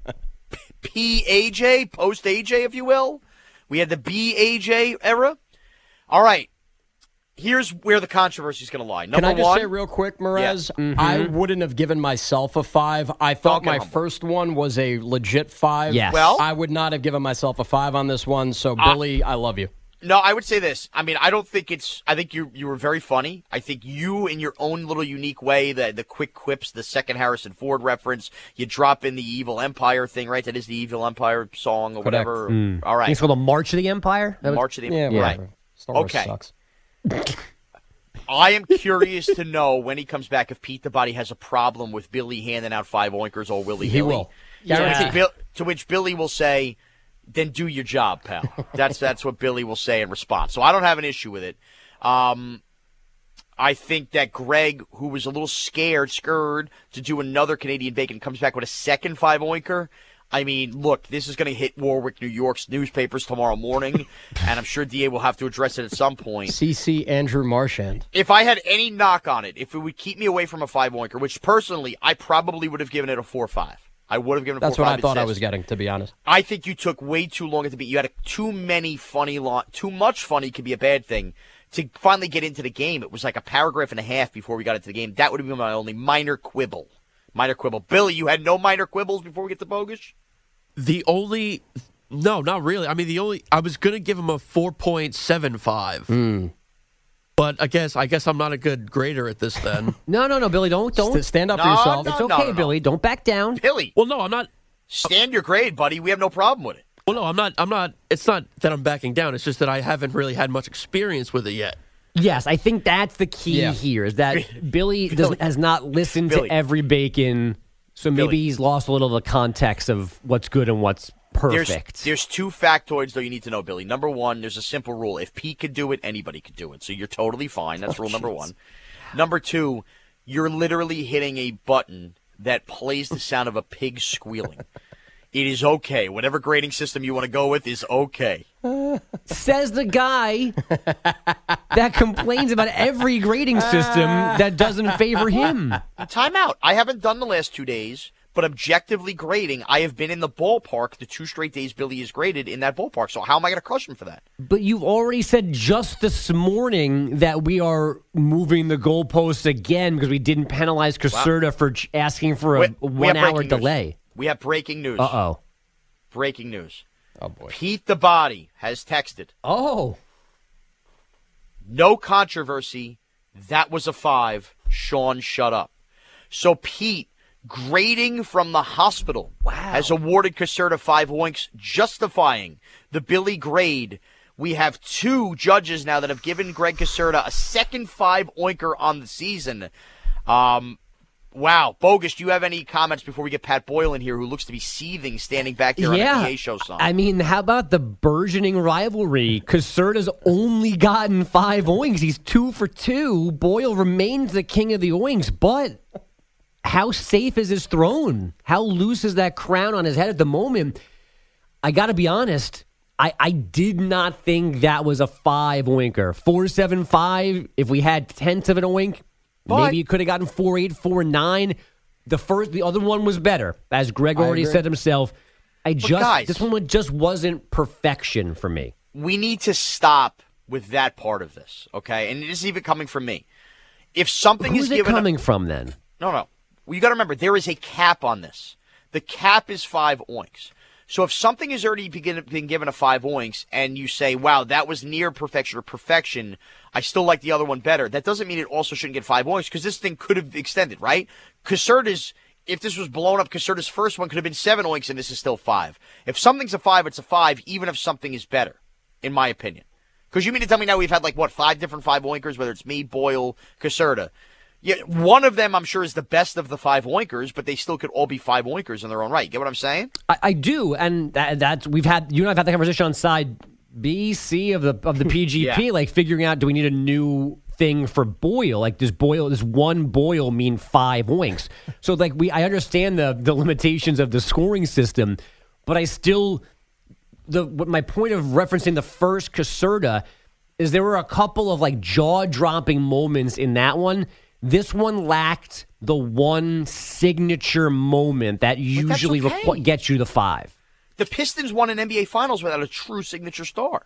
P.A.J., post-A.J., if you will. We had the B.A.J. era. All right. Here's where the controversy is going to lie. Number one. Can I just say real quick, Mraz? Yeah. I wouldn't have given myself a 5. I thought my first one was a legit 5. Yes. Well, I would not have given myself a 5 on this one. So, Billy, I love you. No, I would say this. I mean, I don't think it's – I think you were very funny. I think you, in your own little unique way, the quick quips, the second Harrison Ford reference, you drop in the Evil Empire thing, right? That is the Evil Empire song or whatever. All right. It's called the March of the Empire? March of the Empire. Yeah. Right. Star Wars sucks. I am curious to know when he comes back if Pete the Body has a problem with Billy handing out 5 oinkers or willy-nilly. He will. To which Billy will say, then do your job, pal. That's what Billy will say in response. So I don't have an issue with it. I think that Greg, who was a little scared to do another Canadian Bacon, comes back with a second 5 oinker. I mean, look, this is going to hit Warwick, New York's newspapers tomorrow morning, and I'm sure DA will have to address it at some point. CC Andrew Marchand. If I had any knock on it, if it would keep me away from a 5 oinker, which personally, I probably would have given it a 4-5. I would have given it a 4-5. That's what I thought I was getting, to be honest. I think you took way too long at the beat. You had too much funny could be a bad thing. To finally get into the game, it was like a paragraph and a half before we got into the game. That would have been my only minor quibble. Billy, you had no minor quibbles before we get to Bogusch? No, not really. I mean, I was going to give him a 4.75. But I guess I'm not a good grader at this then. No, Billy, don't stand up for yourself. It's okay, no. Billy. Don't back down. Billy. Well, no, I'm not. Stand your grade, buddy. We have no problem with it. Well, no, I'm not. It's not that I'm backing down. It's just that I haven't really had much experience with it yet. Yes, I think that's the key here, is that Billy has not listened to every Bacon, so maybe he's lost a little of the context of what's good and what's perfect. There's 2 factoids, though, you need to know, Billy. Number 1, there's a simple rule. If Pete could do it, anybody could do it. So you're totally fine. That's rule number 1. Number 2, you're literally hitting a button that plays the sound of a pig squealing. It is okay. Whatever grading system you want to go with is okay. Says the guy that complains about every grading system that doesn't favor him. Time out. I haven't done the last 2 days, but objectively grading, I have been in the ballpark the 2 straight days Billy is graded in that ballpark. So how am I going to crush him for that? But you've already said just this morning that we are moving the goalposts again because we didn't penalize Caserta for asking for a 1 hour delay. We have breaking news. Uh-oh. Breaking news. Oh, boy. Pete the Body has texted. Oh. No controversy. That was a 5. Sean, shut up. So Pete, grading from the hospital, has awarded Caserta 5 oinks, justifying the Billy grade. We have 2 judges now that have given Greg Caserta a second 5 oinker on the season. Wow. Bogusch, do you have any comments before we get Pat Boyle in here, who looks to be seething standing back there on a PA show song? I mean, how about the burgeoning rivalry? Caserta's only gotten 5 oinks. He's 2 for 2. Boyle remains the king of the oinks, but how safe is his throne? How loose is that crown on his head at the moment? I got to be honest, I did not think that was a 5 oinker. 4.75, if we had tenths of an oink, maybe you could have gotten 4.8, 4.9. The other one was better, as Greg already said himself. This one just wasn't perfection for me. We need to stop with that part of this, okay? And it isn't even coming from me. If something Who's is given, it coming from then? No. Well, you got to remember there is a cap on this. The cap is 5 oinks. So if something has already been given a 5 oinks and you say, wow, that was near perfection or perfection, I still like the other one better, that doesn't mean it also shouldn't get 5 oinks because this thing could have extended, right? Caserta's, if this was blown up, Caserta's first one could have been 7 oinks and this is still 5. If something's a 5, it's a 5, even if something is better, in my opinion. Because you mean to tell me now we've had 5 different 5 oinkers, whether it's me, Boyle, Caserta. Yeah, one of them, I'm sure, is the best of the 5 oinkers, but they still could all be 5 oinkers in their own right. You get what I'm saying? I do, and that's you and I've had the conversation on side B, C of the PGP, figuring out, do we need a new thing for Boyle? Does one Boyle mean 5 oinks? So I understand the limitations of the scoring system, but I still my point of referencing the first Caserta is there were a couple of jaw-dropping moments in that one. This one lacked the one signature moment that usually gets you the 5. The Pistons won an NBA Finals without a true signature star.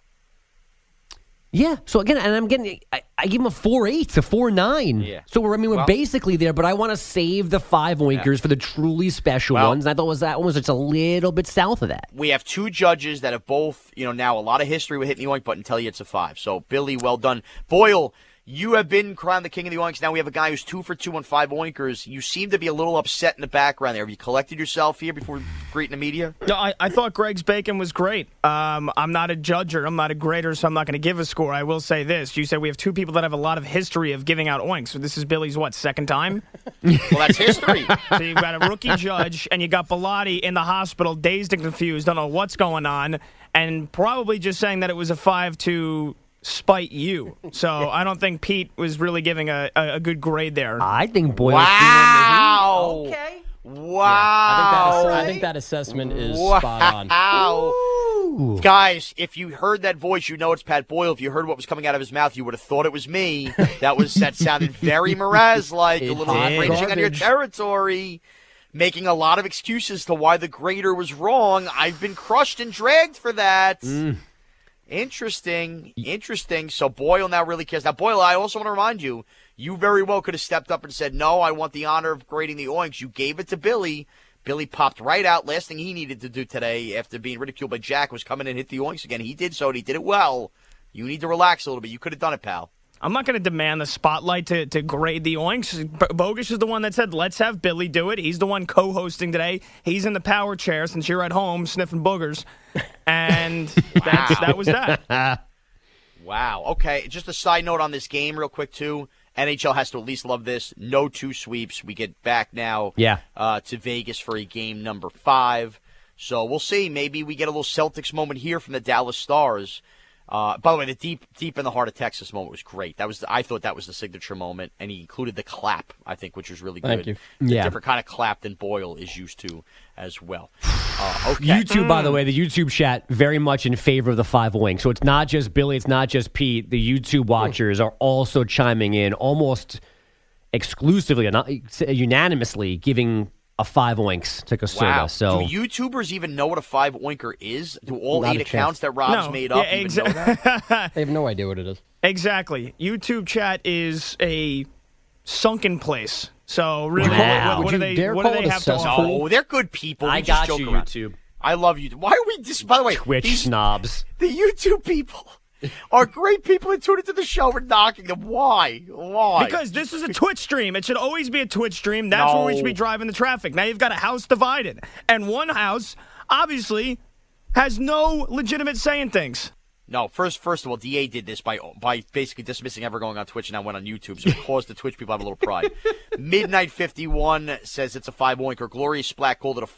Yeah. So again, and I give him a 4.8 to 4.9. Yeah. So we're basically there, but I want to save the 5 oinkers for the truly special ones. And I thought that one was just a little bit south of that. We have 2 judges that have both, now a lot of history with hitting the oink button tell you it's a 5. So Billy, well done. Boyle, you have been crowned the king of the oinks. Now we have a guy who's 2 for 2 on 5 oinkers. You seem to be a little upset in the background there. Have you collected yourself here before greeting the media? No, I thought Greg's bacon was great. I'm not a judger. I'm not a grader, so I'm not going to give a score. I will say this. You said we have two people that have a lot of history of giving out oinks. So this is Billy's, second time? Well, that's history. So you've got a rookie judge, and you got Bilotti in the hospital, dazed and confused, don't know what's going on, and probably just saying that it was a 5 to spite you. So I don't think Pete was really giving a good grade there. I think Boyle. Wow. Okay. Wow. I think that assessment is spot on. Wow. Guys, if you heard that voice, you know it's Pat Boyle. If you heard what was coming out of his mouth, you would have thought it was me. That sounded very Mraz-like, a little infringing on your territory, making a lot of excuses to why the grader was wrong. I've been crushed and dragged for that. Interesting. So Boyle now really cares. Now, Boyle, I also want to remind you, you very well could have stepped up and said, no, I want the honor of grading the oinks. You gave it to Billy. Billy popped right out. Last thing he needed to do today after being ridiculed by Jack was come in and hit the oinks again. He did so, and he did it well. You need to relax a little bit. You could have done it, pal. I'm not going to demand the spotlight to grade the oinks. Bogus is the one that said, let's have Billy do it. He's the one co-hosting today. He's in the power chair since you're at home sniffing boogers. And that was that. Wow. Okay, just a side note on this game real quick, too. NHL has to at least love this. No 2 sweeps. We get back now to Vegas for a game number 5. So we'll see. Maybe we get a little Celtics moment here from the Dallas Stars. By the way, the deep in the heart of Texas moment was great. I thought that was the signature moment, and he included the clap, I think, which was really good. Thank you. A different kind of clap than Boyle is used to as well. Okay. YouTube, by the way, the YouTube chat very much in favor of the 5 oinks. So it's not just Billy, it's not just Pete. The YouTube watchers are also chiming in almost exclusively, not unanimously, giving a 5 oinks to Caserta. Wow. So do YouTubers even know what a 5 oinker is? Do all 8 accounts that Rob's made up even know that? They have no idea what it is. Exactly. YouTube chat is a sunken place. So really, what do they have to offer? No, they're good people. I got you, YouTube. I love you. Why are we just, by the way, Twitch snobs. The YouTube people are great people that tune into the show. We're knocking them. Why? Because this is a Twitch stream. It should always be a Twitch stream. That's where we should be driving the traffic. Now you've got a house divided. And one house, obviously, has no legitimate say in things. No, first of all, DA did this by basically dismissing ever going on Twitch and now went on YouTube, so it caused the Twitch people to have a little pride. Midnight 51 says it's a 5 oinker. Gloria Splack called it a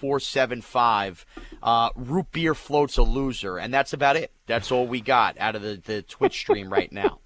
4.75. Root beer floats a loser, and that's about it. That's all we got out of the Twitch stream right now.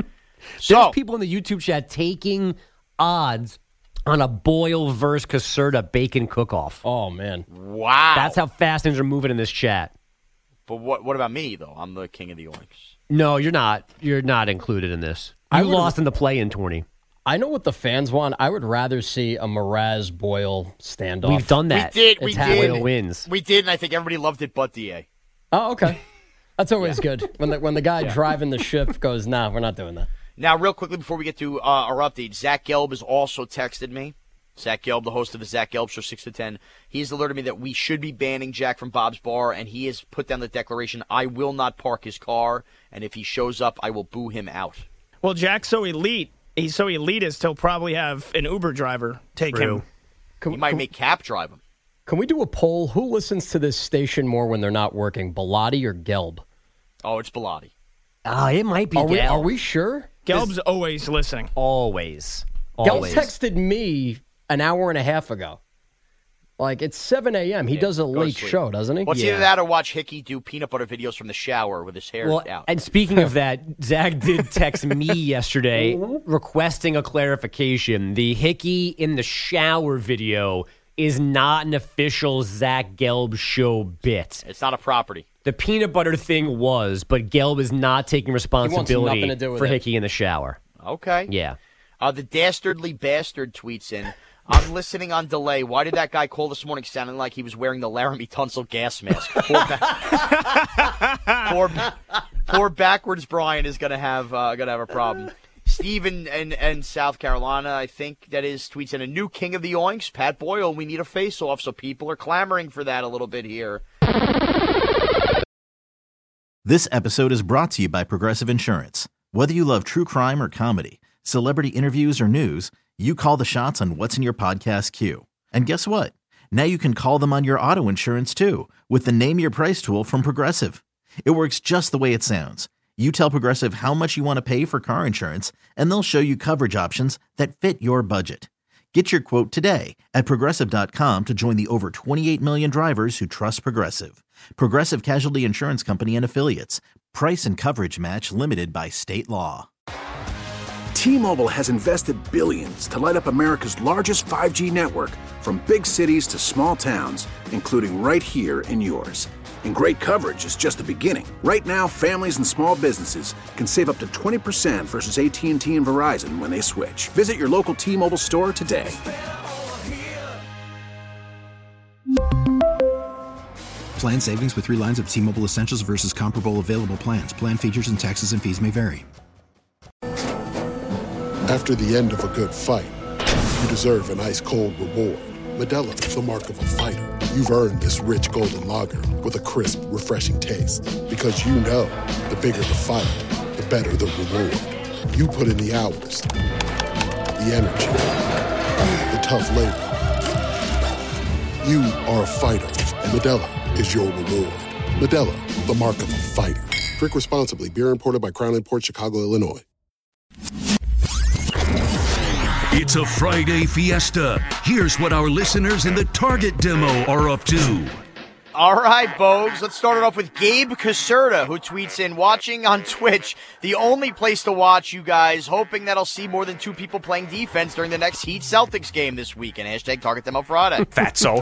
There's people in the YouTube chat taking odds on a Boyle versus Caserta bacon cook-off. Oh, man. Wow. That's how fast things are moving in this chat. But what about me, though? I'm the king of the oinks. No, you're not. You're not included in this. You lost in the play-in tourney. I know what the fans want. I would rather see a Mraz-Boyle standoff. We've done that. We did. Boyle wins. We did, and I think everybody loved it but DA. Oh, okay. That's always good. When the guy driving the ship goes, nah, we're not doing that. Now, real quickly before we get to our update, Zach Gelb has also texted me. Zach Gelb, the host of the Zach Gelb Show, 6 to 10. He's alerted me that we should be banning Jack from Bob's Bar, and he has put down the declaration, I will not park his car, and if he shows up, I will boo him out. Well, Jack's so elite. He's so elitist, he'll probably have an Uber driver take him. He might make Cap drive him. Can we do a poll? Who listens to this station more when they're not working, Bilotti or Gelb? Oh, it's Bilotti. It might be Gelb. Are we sure? Gelb's always listening. Always. Gelb texted me an hour and a half ago. Like, it's 7 a.m. He does a late show, doesn't he? What's either that or watch Hickey do peanut butter videos from the shower with his hair out. And speaking of that, Zach did text me yesterday requesting a clarification. The Hickey in the shower video is not an official Zach Gelb show bit. It's not a property. The peanut butter thing was, but Gelb is not taking responsibility for Hickey in the shower. Okay. Yeah. The Dastardly Bastard tweets in, I'm listening on delay. Why did that guy call this morning sounding like he was wearing the Laramie Tunsil gas mask? Poor backwards Brian is gonna have a problem. Steve in South Carolina, I think that is, tweets in a new king of the oinks, Pat Boyle. We need a face-off, so people are clamoring for that a little bit here. This episode is brought to you by Progressive Insurance. Whether you love true crime or comedy, celebrity interviews or news, you call the shots on what's in your podcast queue. And guess what? Now you can call them on your auto insurance too with the Name Your Price tool from Progressive. It works just the way it sounds. You tell Progressive how much you want to pay for car insurance, and they'll show you coverage options that fit your budget. Get your quote today at Progressive.com to join the over 28 million drivers who trust Progressive. Progressive Casualty Insurance Company and Affiliates. Price and coverage match limited by state law. T-Mobile has invested billions to light up America's largest 5G network, from big cities to small towns, including right here in yours. And great coverage is just the beginning. Right now, families and small businesses can save up to 20% versus AT&T and Verizon when they switch. Visit your local T-Mobile store today. Plan savings with 3 lines of T-Mobile Essentials versus comparable available plans. Plan features and taxes and fees may vary. After the end of a good fight, you deserve an ice-cold reward. Modelo is the mark of a fighter. You've earned this rich golden lager with a crisp, refreshing taste. Because you know, the bigger the fight, the better the reward. You put in the hours, the energy, the tough labor. You are a fighter, and Modelo is your reward. Modelo, the mark of a fighter. Drink responsibly. Beer imported by Crown Imports, Chicago, Illinois. It's a Friday fiesta. Here's what our listeners in the Target demo are up to. All right, Bogues. Let's start it off with Gabe Caserta, who tweets in, watching on Twitch, the only place to watch, you guys, hoping that I'll see more than 2 people playing defense during the next Heat Celtics game this weekend. Hashtag Target Demo Friday. Fatso.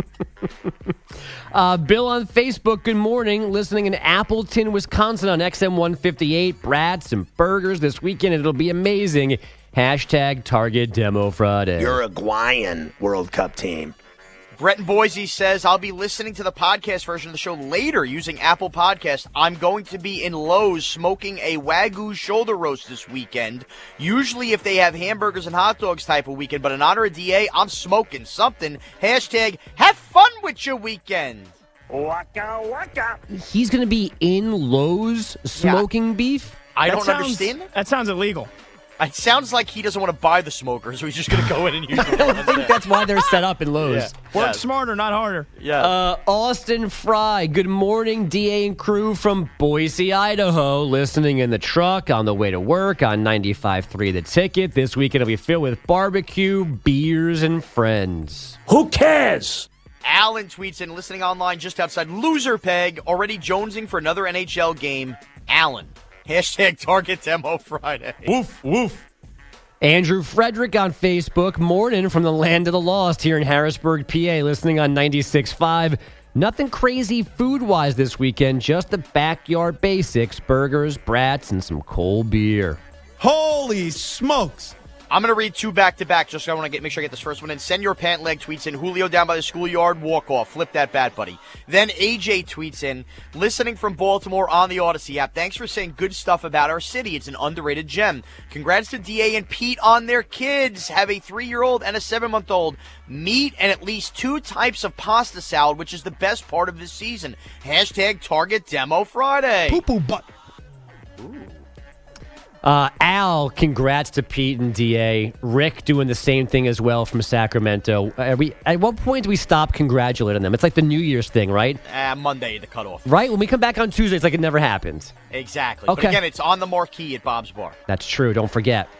Bill on Facebook, good morning. Listening in Appleton, Wisconsin on XM 158. Brats and burgers this weekend. It'll be amazing. Hashtag Target Demo Friday. Uruguayan World Cup team. Brett in Boise says, I'll be listening to the podcast version of the show later using Apple Podcast. I'm going to be in Lowe's smoking a Wagyu shoulder roast this weekend. Usually if they have hamburgers and hot dogs type of weekend, but in honor of DA, I'm smoking something. Hashtag have fun with your weekend. Waka waka. He's going to be in Lowe's smoking beef? I don't understand that. That sounds illegal. It sounds like he doesn't want to buy the smoker, so he's just going to go in and use it. I think that's why they're set up in Lowe's. Yeah. Work smarter, not harder. Yeah. Austin Fry, good morning, DA and crew from Boise, Idaho. Listening in the truck on the way to work on 95.3 The Ticket. This weekend will be filled with barbecue, beers, and friends. Who cares? Alan tweets in, listening online just outside Loser Peg, already jonesing for another NHL game. Alan. Hashtag Target Demo Friday. Woof, woof. Andrew Frederick on Facebook. Morning from the land of the lost here in Harrisburg, PA. Listening on 96.5. Nothing crazy food-wise this weekend. Just the backyard basics. Burgers, brats, and some cold beer. Holy smokes. I'm going to read 2 back-to-back just so I want to make sure I get this first one in. Send your pant leg tweets in. Julio down by the schoolyard, walk off. Flip that bat, buddy. Then AJ tweets in, listening from Baltimore on the Odyssey app. Thanks for saying good stuff about our city. It's an underrated gem. Congrats to DA and Pete on their kids. Have a 3-year-old and a 7-month-old. Meat and at least 2 types of pasta salad, which is the best part of this season. Hashtag Target Demo Friday. Poo-poo butt. Ooh. Al, congrats to Pete and DA. Rick doing the same thing as well from Sacramento. At what point do we stop congratulating them? It's like the New Year's thing, right? Monday, the cutoff. Right? When we come back on Tuesday, it's like it never happened. Exactly. Okay. But again, it's on the marquee at Bob's Bar. That's true. Don't forget.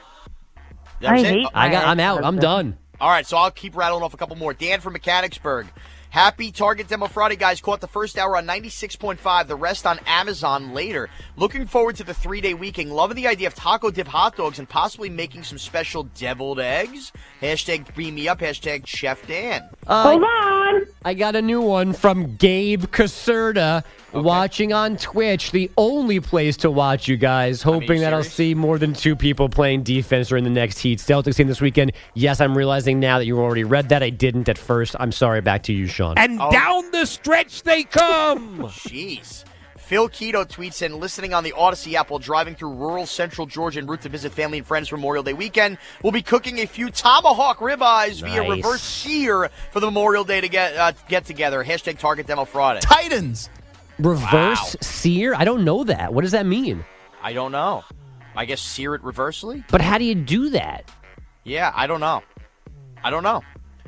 I'm out. I'm done. All right, so I'll keep rattling off a couple more. Dan from Mechanicsburg. Happy Target Demo Friday, guys. Caught the first hour on 96.5, the rest on Amazon later. Looking forward to the 3-day weekend. Loving the idea of taco dip hot dogs and possibly making some special deviled eggs. Hashtag beam me up. Hashtag Chef Dan. Hold on. I got a new one from Gabe Caserta. Watching on Twitch, the only place to watch you guys. Hoping that I'll see more than 2 people playing defense during the next Heat Celtics game this weekend. Yes, I'm realizing now that you already read that. I didn't at first. I'm sorry. Back to you, Sean. And down the stretch they come. Jeez. Phil Keto tweets in, listening on the Odyssey app while driving through rural central Georgia en route to visit family and friends for Memorial Day weekend. We'll be cooking a few tomahawk ribeyes via reverse sear for the Memorial Day to get together. Hashtag Target Demo Friday. Titans. Reverse sear? I don't know that. What does that mean? I don't know. I guess sear it reversely? But how do you do that? Yeah, I don't know.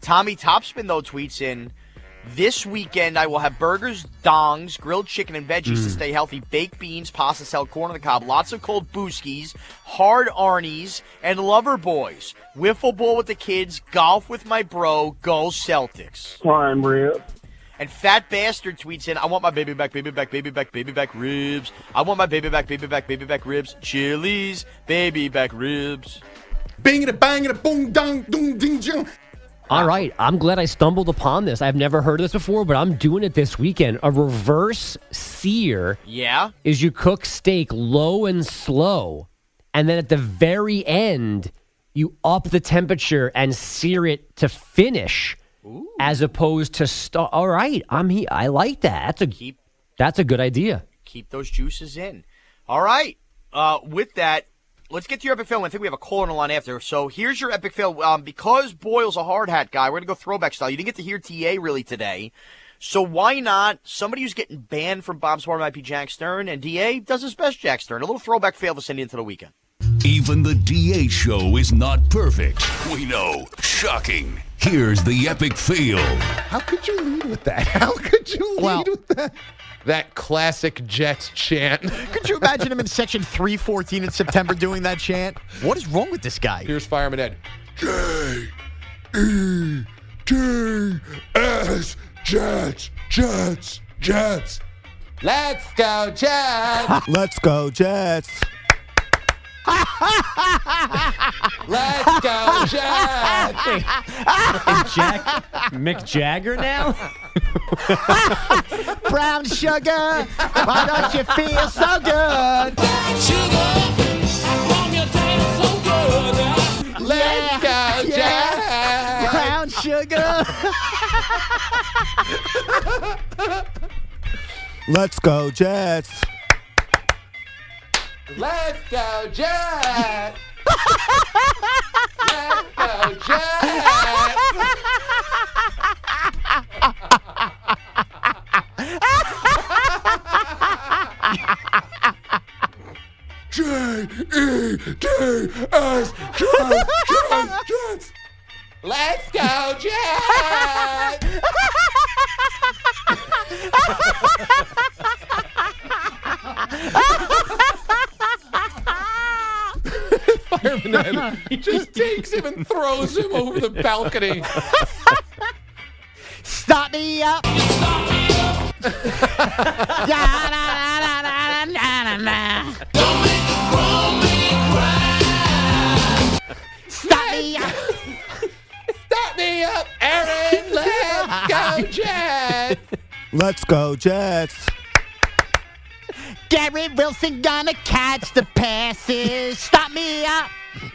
Tommy Topspin, though, tweets in, this weekend I will have burgers, dongs, grilled chicken, and veggies to stay healthy, baked beans, pasta salad, corn on the cob, lots of cold booskies, hard Arnie's, and lover boys. Wiffle ball with the kids, golf with my bro, go Celtics. Prime rib. And Fat Bastard tweets in, I want my baby back, baby back, baby back, baby back ribs. I want my baby back, baby back, baby back ribs. Chili's, baby back ribs. Bing it, bang it, boom, dong, dong, ding, dong. All right, I'm glad I stumbled upon this. I've never heard of this before, but I'm doing it this weekend. A reverse sear is you cook steak low and slow, and then at the very end, you up the temperature and sear it to finish, as opposed to start. All right, I like that. That's a good idea. Keep those juices in. All right, with that, let's get to your epic fail. I think we have a caller on the line after. So here's your epic fail. Because Boyle's a hard hat guy, we're going to go throwback style. You didn't get to hear TA really today. So why not somebody who's getting banned from Bob Smart might be Jack Stern, and DA does his best Jack Stern. A little throwback fail to send you into the weekend. Even the DA show is not perfect. We know. Shocking. Here's the epic fail. How could you lead with that? How could you lead with that? That classic Jets chant. Could you imagine him in section 314 in September doing that chant? What is wrong with this guy? Here's Fireman Ed. J-E-T-S, Jets, Jets, Jets. Let's go, Jets. Let's go, Jets. Let's go, Jets. Is Jack Mick Jagger now? Brown sugar, why don't you feel so good? Let's go, Jets. Brown sugar. Let's go, Jets. Let's go, Jets. Let's go, Jets. J-E-T-S, Jets, Jets, Jets. Let's go, Jets. Fireman Ed just takes him and throws him over the balcony. Stop me up. Stop me up. Don't make me cry. Stop me up. Stop me up, Aaron. Let's go, Jets. Let's go, Jets. Garrett Wilson gonna catch the passes. Stop me up.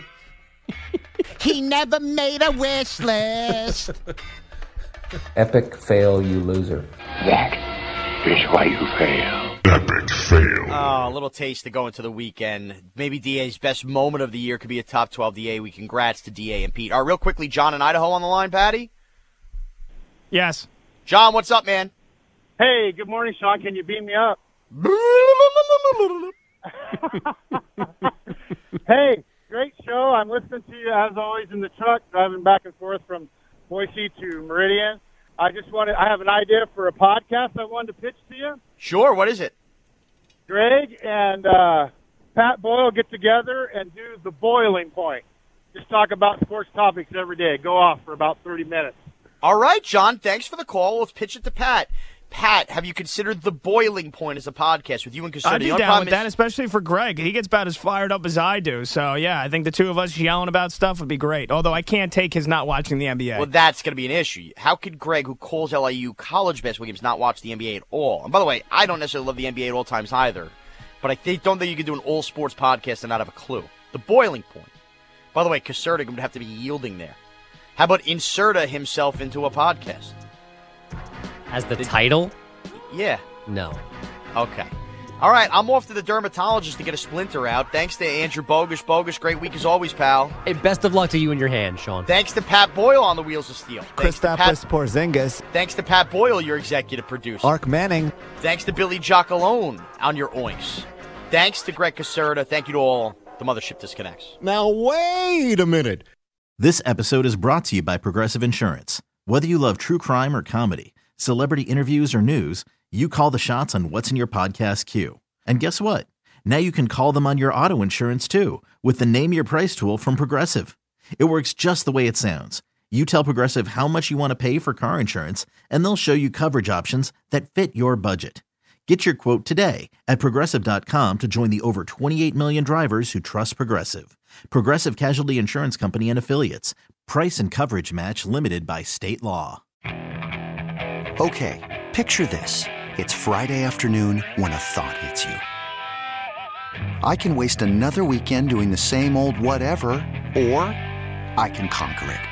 He never made a wish list. Epic fail, you loser. That is why you fail. Epic fail. Oh, a little taste to go into the weekend. Maybe DA's best moment of the year could be a top 12 DA week. Congrats to DA and Pete. All right, real quickly, John in Idaho on the line, Patty? Yes. John, what's up, man? Hey, good morning, Sean. Can you beam me up? Hey, great show. I'm listening to you, as always, in the truck, driving back and forth from Boise to Meridian. I have an idea for a podcast I wanted to pitch to you. Sure, what is it? Greg and Pat Boyle get together and do the boiling point. Just talk about sports topics every day. Go off for about 30 minutes. All right, John, thanks for the call. Let's pitch it to Pat. Pat, have you considered The Boiling Point as a podcast with you and Caserta? I'd be down with that, especially for Greg. He gets about as fired up as I do. So, yeah, I think the two of us yelling about stuff would be great. Although I can't take his not watching the NBA. Well, that's going to be an issue. How could Greg, who calls LIU college basketball games, not watch the NBA at all? And by the way, I don't necessarily love the NBA at all times either. But I don't think you can do an all-sports podcast and not have a clue. The Boiling Point. By the way, Caserta would have to be yielding there. How about Inserta himself into a podcast? As the title? Yeah. No. Okay. All right, I'm off to the dermatologist to get a splinter out. Thanks to Andrew Bogusch. Bogusch, great week as always, pal. Hey, best of luck to you and your hand, Sean. Thanks to Pat Boyle on the Wheels of Steel. Kristaps Porzingis. Thanks to Pat Boyle, your executive producer. Ark Manning. Thanks to Billy Giacalone on your oinks. Thanks to Greg Caserta. Thank you to all the Mothership Disconnects. Now, wait a minute. This episode is brought to you by Progressive Insurance. Whether you love true crime or comedy, celebrity interviews or news, you call the shots on what's in your podcast queue. And guess what? Now you can call them on your auto insurance too with the Name Your Price tool from Progressive. It works just the way it sounds. You tell Progressive how much you want to pay for car insurance, and they'll show you coverage options that fit your budget. Get your quote today at Progressive.com to join the over 28 million drivers who trust Progressive. Progressive Casualty Insurance Company and Affiliates. Price and coverage match limited by state law. Okay, picture this. It's Friday afternoon when a thought hits you. I can waste another weekend doing the same old whatever, or I can conquer it.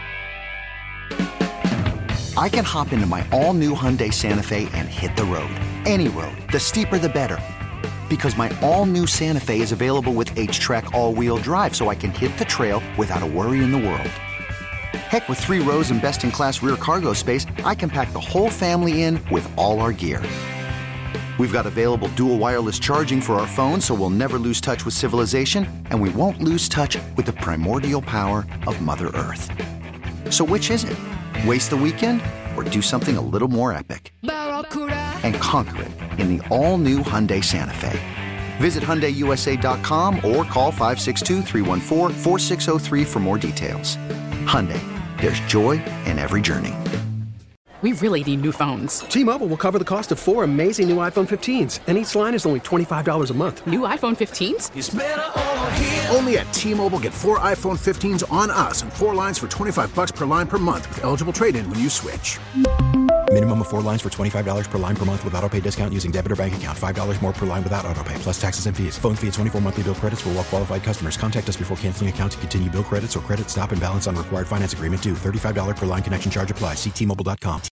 I can hop into my all-new Hyundai Santa Fe and hit the road. Any road. The steeper, the better. Because my all-new Santa Fe is available with H-Track all-wheel drive, so I can hit the trail without a worry in the world. Heck, with 3 rows and best-in-class rear cargo space, I can pack the whole family in with all our gear. We've got available dual wireless charging for our phones, so we'll never lose touch with civilization, and we won't lose touch with the primordial power of Mother Earth. So which is it? Waste the weekend or do something a little more epic? And conquer it in the all-new Hyundai Santa Fe. Visit HyundaiUSA.com or call 562-314-4603 for more details. Hyundai, there's joy in every journey. We really need new phones. T-Mobile will cover the cost of 4 amazing new iPhone 15s, and each line is only $25 a month. New iPhone 15s? It's better over here. Only at T-Mobile, get 4 iPhone 15s on us and 4 lines for $25 per line per month with eligible trade-in when you switch. Minimum of 4 lines for $25 per line per month with autopay discount using debit or bank account. $5 more per line without autopay, plus taxes and fees. Phone fee at 24 monthly bill credits for well-qualified customers. Contact us before canceling account to continue bill credits or credit stop and balance on required finance agreement due. $35 per line connection charge applies. See T-Mobile.com.